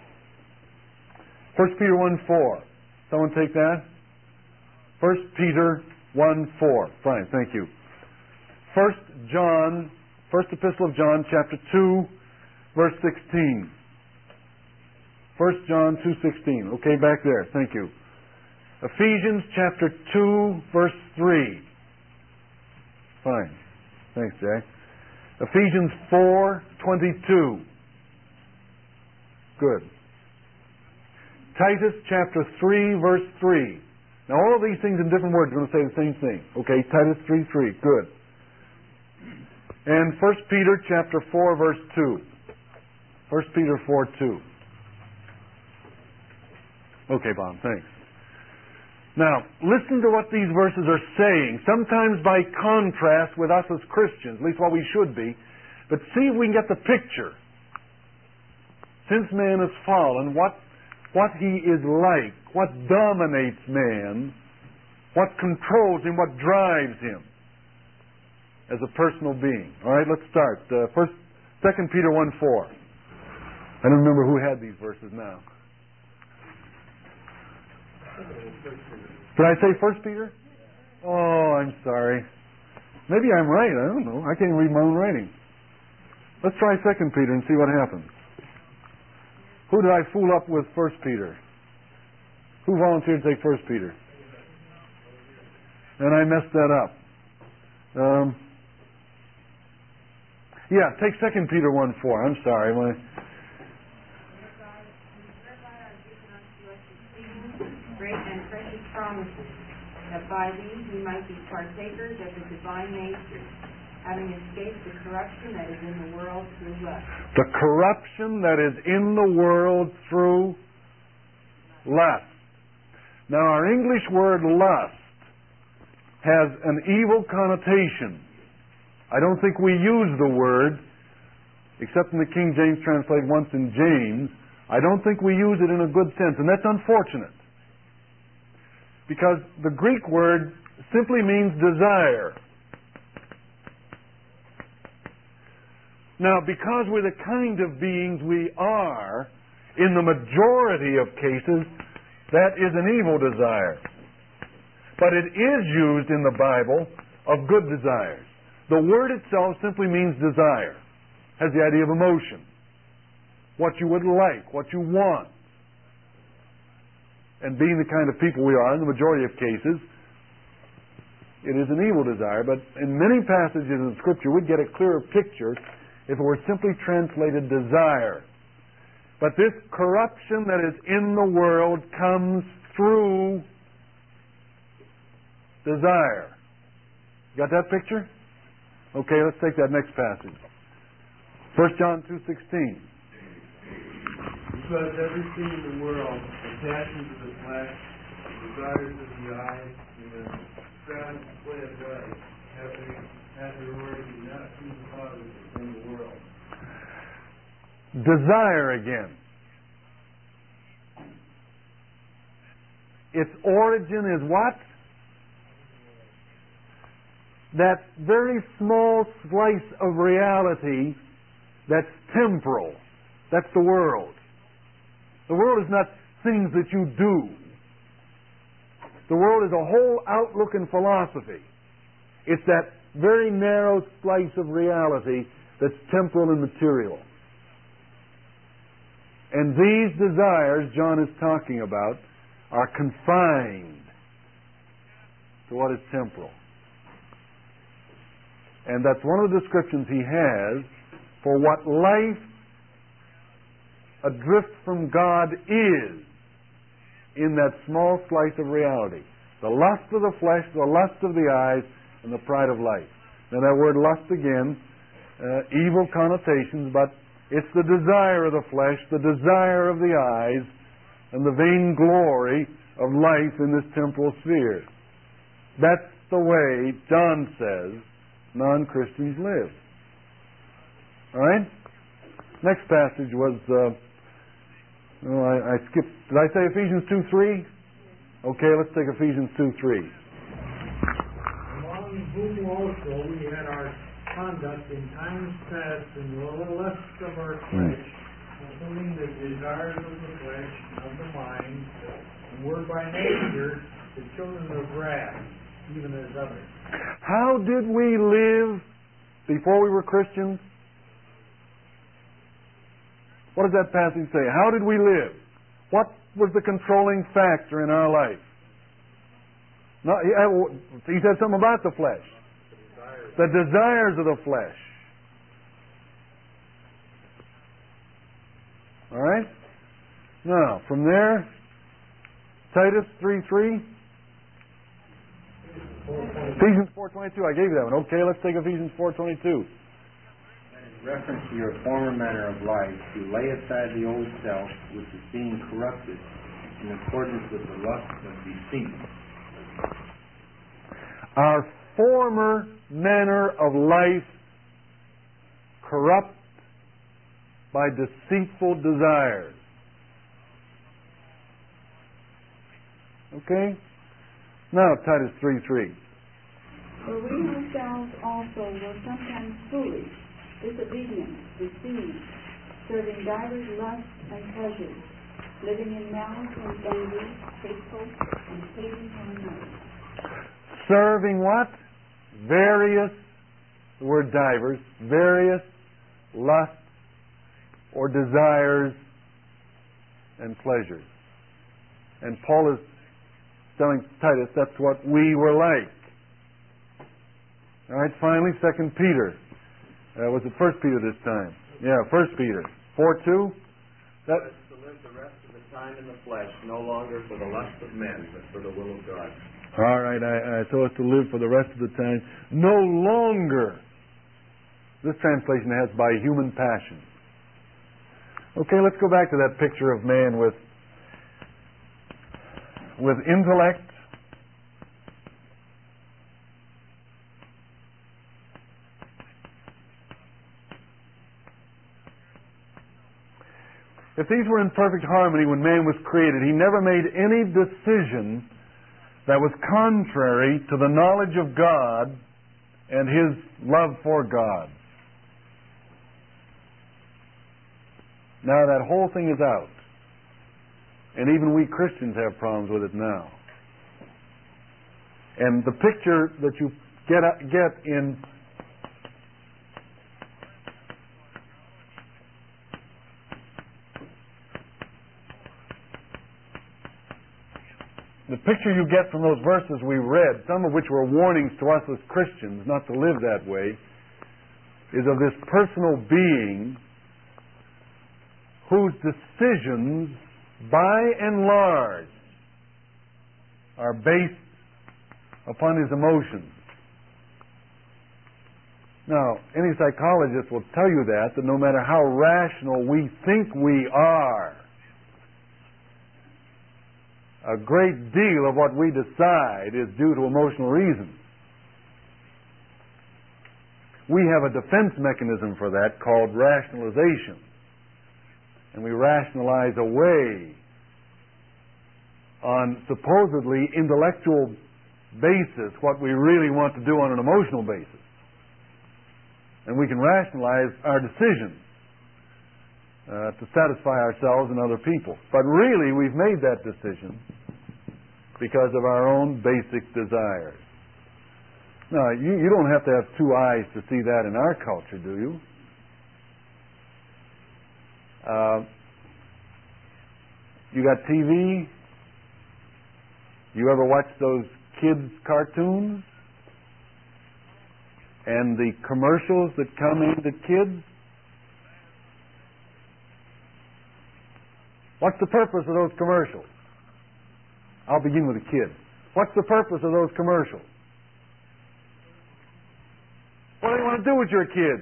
First Peter one four. Someone take that? First Peter one four. Fine, thank you. First John, First Epistle of John, chapter two, verse sixteen. First John two sixteen. Okay, back there. Thank you. Ephesians chapter two, verse three. Fine. Thanks, Jay. Ephesians four twenty-two. Good. Titus chapter three, verse three. Now all of these things in different words are going to say the same thing. Okay, Titus three three. Good. And First Peter chapter four, verse two. First Peter four two. Okay, Bob, thanks. Now, listen to what these verses are saying, sometimes by contrast with us as Christians, at least what we should be, but see if we can get the picture. Since man has fallen, what, what he is like, what dominates man, what controls him, what drives him as a personal being. All right, let's start. Uh, first, Second Peter one four. I don't remember who had these verses now. Did I say First Peter? Oh, I'm sorry. Maybe I'm right. I don't know. I can't even read my own writing. Let's try Second Peter and see what happens. Who did I fool up with First Peter? Who volunteered to take First Peter? And I messed that up. Um, yeah, take Second Peter one four. I'm sorry. My, great and precious promises, that by these we might be partakers of the divine nature, having escaped the corruption that is in the world through lust. The corruption that is in the world through lust. Now, our English word lust has an evil connotation. I don't think we use the word, except in the King James translated once in James, I don't think we use it in a good sense, and that's unfortunate. Because the Greek word simply means desire. Now, because we're the kind of beings we are, in the majority of cases, that is an evil desire. But it is used in the Bible of good desires. The word itself simply means desire. Has the idea of emotion. what you would like, what you want. And being the kind of people we are in the majority of cases, it is an evil desire, but in many passages in Scripture we'd get a clearer picture if it were simply translated desire. But this corruption that is in the world comes through desire. Got that picture? Okay, let's take that next passage. First John two sixteen. Because everything in the world, the passions of the flesh, the desires of the eyes, and the proud display of life, have been have their origin not through the Father but in the world. Desire again. Its origin is what? That very small slice of reality that's temporal. That's the world. The world is not things that you do. The world is a whole outlook and philosophy. It's that very narrow slice of reality that's temporal and material. And these desires John is talking about are confined to what is temporal. And that's one of the descriptions he has for what life adrift from God is in that small slice of reality. The lust of the flesh, the lust of the eyes, and the pride of life. Now that word lust again, uh, evil connotations, but it's the desire of the flesh, the desire of the eyes, and the vain glory of life in this temporal sphere. That's the way, John says, non-Christians live. All right? Next passage was, uh, oh, I, I skipped, did I say Ephesians two three? Okay, let's take Ephesians two three. Among whom also we had our conduct in times past in the lust of our flesh, fulfilling the desires of the flesh, of the mind, and were by nature the children of wrath, even as others. How did we live before we were Christians? What does that passage say? How did we live? What was the controlling factor in our life? No, he said something about the flesh. The desires of the flesh. All right? Now, from there, Titus three three. Ephesians four twenty-two. I gave you that one. Okay, let's take Ephesians four twenty-two. In reference to your former manner of life, you lay aside the old self, which is being corrupted in accordance with the lust of deceit. Our former manner of life corrupt by deceitful desires. Okay? Now, Titus three three. For we ourselves also were sometimes foolish, disobedient, deceived, serving divers lusts and pleasures, living in malice and envy, hateful, and hating one another. Serving what? Various, the word divers, various lusts or desires and pleasures. And Paul is telling Titus that's what we were like. All right, finally, Second Peter. Uh, was it First Peter this time? Yeah, First Peter. four two. That is to live the rest of the time in the flesh, no longer for the lust of men, but for the will of God. All right, I, I, so as to live for the rest of the time, no longer. This translation has by human passion. Okay, let's go back to that picture of man with with intellect, if these were in perfect harmony when man was created, he never made any decision that was contrary to the knowledge of God and His love for God. Now that whole thing is out. And even we Christians have problems with it now. And the picture that you get get in the picture you get from those verses we read, some of which were warnings to us as Christians not to live that way, is of this personal being whose decisions, by and large, are based upon his emotions. Now, any psychologist will tell you that, that no matter how rational we think we are, a great deal of what we decide is due to emotional reasons. We have a defense mechanism for that called rationalization. And we rationalize away on supposedly intellectual basis what we really want to do on an emotional basis. And we can rationalize our decisions uh, to satisfy ourselves and other people. But really, we've made that decision because of our own basic desires. Now, you, you don't have to have two eyes to see that in our culture, do you? Uh, you got T V? You ever watch those kids' cartoons? And the commercials that come into kids? What's the purpose of those commercials? I'll begin with a kid. What's the purpose of those commercials? What do you want to do with your kids?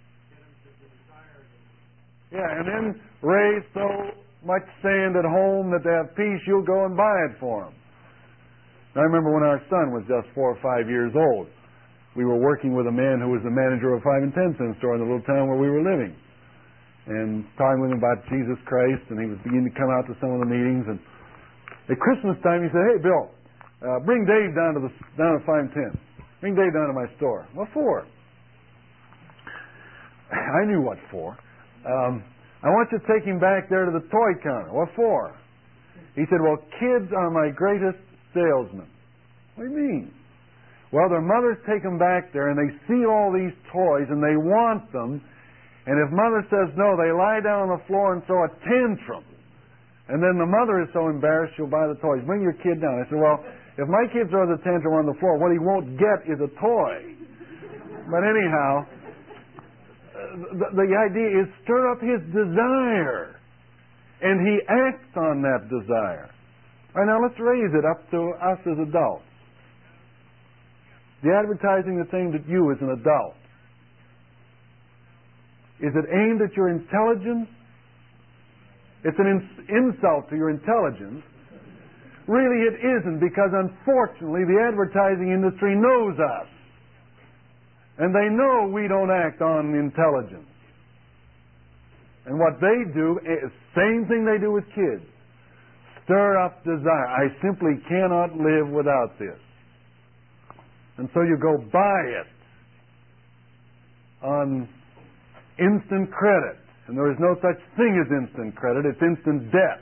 Yeah, and then raise so much sand at home that they have peace, you'll go and buy it for them. I remember when our son was just four or five years old, we were working with a man who was the manager of a five and ten cent store in the little town where we were living, and talking with him about Jesus Christ, and he was beginning to come out to some of the meetings. And at Christmas time, he said, "Hey, Bill, uh, bring Dave down to the down to five and ten. Bring Dave down to my store." What for? I knew what for. Um, I want you to take him back there to the toy counter. What for? He said, "Well, kids are my greatest salesmen." What do you mean? Well, their mothers take them back there and they see all these toys and they want them. And if mother says no, they lie down on the floor and throw a tantrum. And then the mother is so embarrassed she'll buy the toys. Bring your kid down. I said, well, if my kid throws a tantrum on the floor, what he won't get is a toy. But anyhow, the, the idea is stir up his desire. And he acts on that desire. All right, now let's raise it up to us as adults. The advertising that's aimed at you as an adult, is it aimed at your intelligence? It's an ins- insult to your intelligence. Really, it isn't, because unfortunately the advertising industry knows us. And they know we don't act on intelligence. And what they do, same thing they do with kids. Stir up desire. I simply cannot live without this. And so you go buy it on instant credit. And there is no such thing as instant credit. It's instant debt.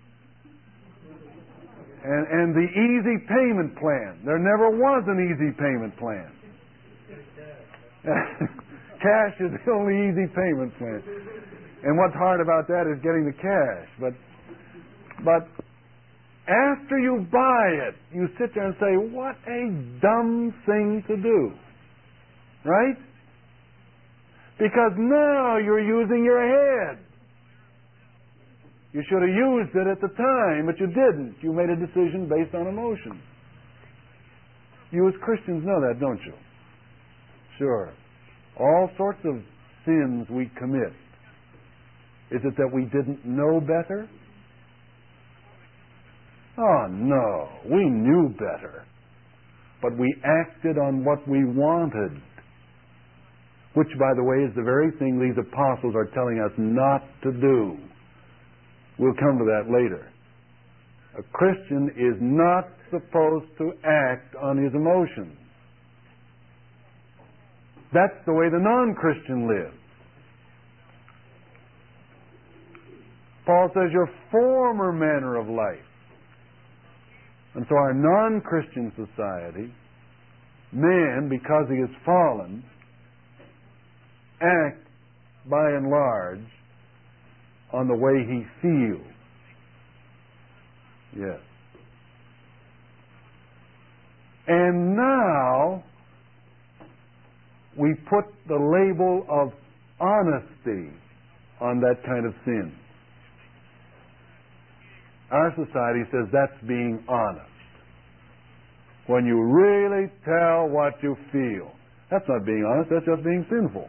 And, and the easy payment plan. There never was an easy payment plan. Cash is the only easy payment plan. And what's hard about that is getting the cash. But, but after you buy it, you sit there and say, what a dumb thing to do. Right? Because now you're using your head. You should have used it at the time, but you didn't. You made a decision based on emotion. You as Christians know that, don't you? Sure. All sorts of sins we commit. Is it that we didn't know better? Oh, no. We knew better. But we acted on what we wanted. Which, by the way, is the very thing these apostles are telling us not to do. We'll come to that later. A Christian is not supposed to act on his emotions. That's the way the non-Christian lives. Paul says, your former manner of life. And so our non-Christian society, man, because he is fallen, acts by and large on the way he feels. Yes. And now we put the label of honesty on that kind of sin. Our society says that's being honest. When you really tell what you feel. That's not being honest, that's just being sinful.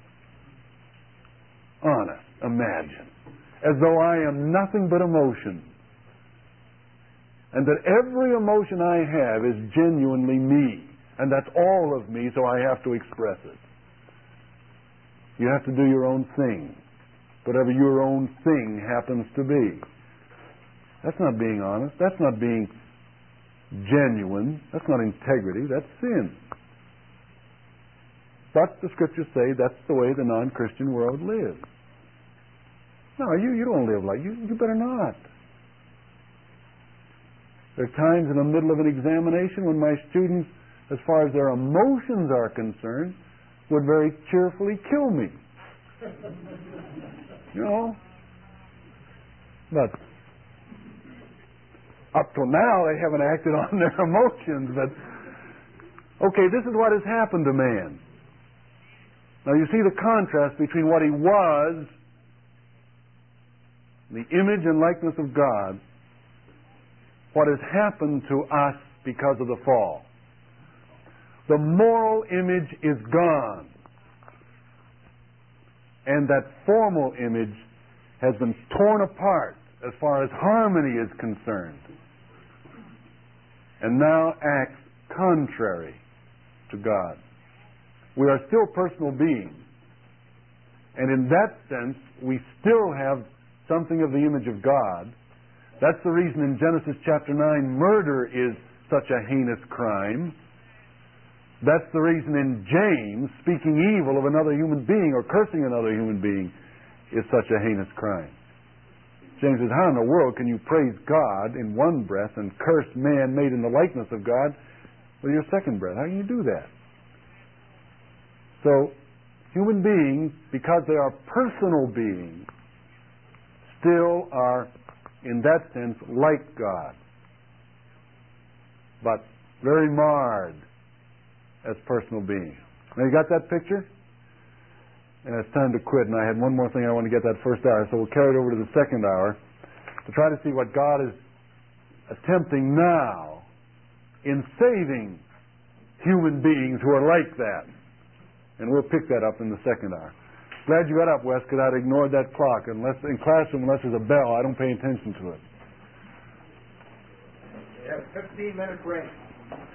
Honest, imagine. As though I am nothing but emotion. And that every emotion I have is genuinely me. And that's all of me, so I have to express it. You have to do your own thing. Whatever your own thing happens to be. That's not being honest. That's not being genuine. That's not integrity. That's sin. But the Scriptures say that's the way the non-Christian world lives. No, you, you don't live like you. You better not. There are times in the middle of an examination when my students, as far as their emotions are concerned, would very cheerfully kill me. You know? But up till now, they haven't acted on their emotions. But, okay, this is what has happened to man. Now, you see the contrast between what he was, the image and likeness of God, what has happened to us because of the fall. The moral image is gone. And that formal image has been torn apart as far as harmony is concerned. And now acts contrary to God. We are still personal beings. And in that sense, we still have something of the image of God. That's the reason in Genesis chapter nine, murder is such a heinous crime. That's the reason in James, speaking evil of another human being or cursing another human being is such a heinous crime. James says, how in the world can you praise God in one breath and curse man made in the likeness of God with your second breath? How can you do that? So, human beings, because they are personal beings, still are, in that sense, like God, but very marred as personal beings. Now, you got that picture? And it's time to quit, and I had one more thing I want to get that first hour, so we'll carry it over to the second hour to try to see what God is attempting now in saving human beings who are like that. And we'll pick that up in the second hour. Glad you got up, Wes, because I'd ignored that clock. Unless in classroom, unless there's a bell, I don't pay attention to it. We have a fifteen minute break.